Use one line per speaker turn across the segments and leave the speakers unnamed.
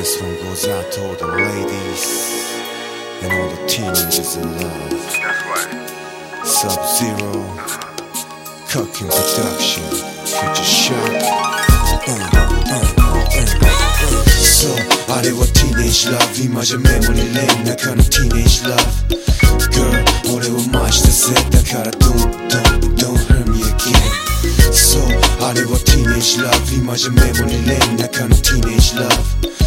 This one goes out to all the ladies and all the teenagers in love.
That's right.
Sub-Zero, Cooking Production, Future Shock. So, あれは Teenage Love 今じゃメモリーレイン中の Teenage Love Girl 俺を待ちたぜだから Don't hurt me again So あれは Teenage Love 今じゃメモリーレイン中の Teenage Love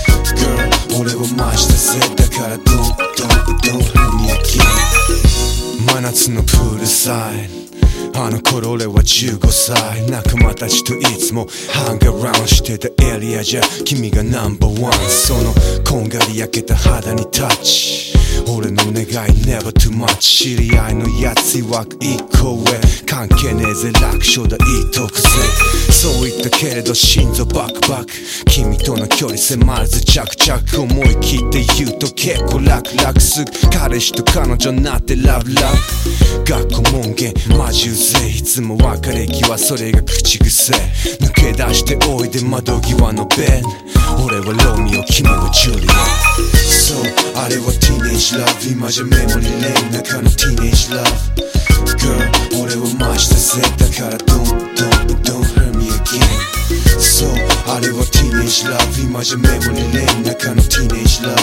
Girl 俺を待ちたぜだから Don't hurt me again 真夏のプールサイドあの頃俺は15歳仲間たちといつもハンガーラウンしてたエリアじゃ君がナンバーワンそのこんがり焼けた肌にタッチ俺の願い never too much 知り合いのやつ曰く一個上関係ねえぜ楽勝だ言いとくぜそう言ったけれど心臓バクバク君との距離迫らず着々思い切って言うと結構楽々すぐ彼氏と彼女になってラブラブ学校門限マジうぜいつも別れ際それが口癖抜け出しておいで窓際のベン俺はロミオ君はジュリアそうあれは Teenage Love 今じゃメモリーレイン中の Teenage Love Girl 俺を待ちたぜだから Don't hurt me again そうあれは Teenage Love 今じゃメモリーレイン中の Teenage Love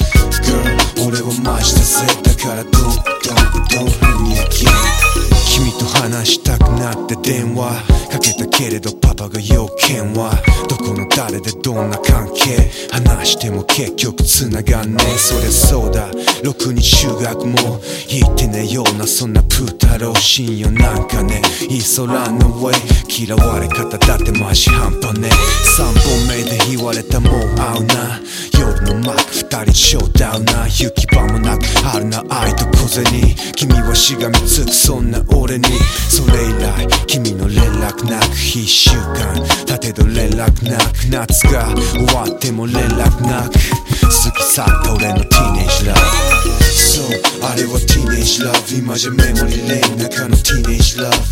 Girl 俺を待ちたぜだから Don't hurt me again 君と話したくなって電話かけたけれどパパが要件はどこの誰でどんな関係話しても結局繋がんねえそりゃそうだろくに中学も行ってねえようなそんなプー太郎信用なんかねいい空の上嫌われ方だってマジ半端ね3本目で言われたもう会うな夜のマック2人ショーダウンな行き場もなくあるな愛と小銭君はしがみつくそんな俺にそれ以来君の連絡なく1週間立てど連絡なく夏が終わっても連絡なく過ぎ去った俺の Teenage Love そうあれは Teenage Love 今じゃメモリーレイン中の Teenage Love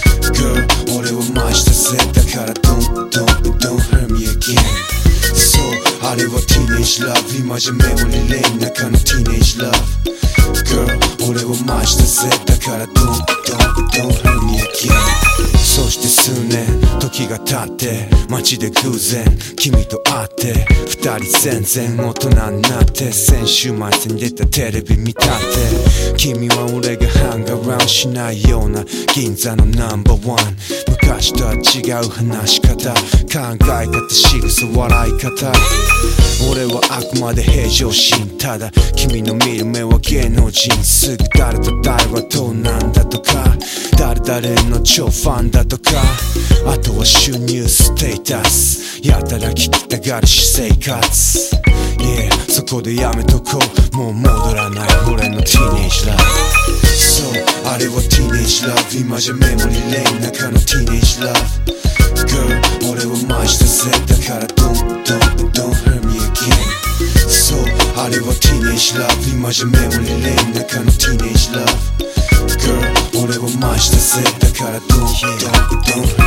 Girl 俺を待ちたぜだから Don't hurt me again そうあれは Teenage Love 今じゃメモリーレイン中の Teenage Love Girl 俺を待ちたぜだから Don't hurt me again そして数年時が経って街で偶然君と会って二人全然大人になって先週末に出たテレビ見たって君は俺がハンガーラウンしないような銀座のナンバーワン昔とは違う話し方考え方仕草笑い方俺はあくまで平常心ただ君の見る目は芸能人すぐ誰と誰はどうなんだとか誰々の超ファンだとかあとは収入ステータスやたら聞きたがる私生活 Yeah そこでやめとこうもう戻らない俺の Teenage Love そうあれは Teenage Love 今じゃメモリーレイン中の Teenage Love Girl 俺を待ちたぜだから Don't hurt me again そうあれは Teenage Love 今じゃメモリーレイン中の Teenage Love Girl 俺を待ちたぜだから Don't hurt me again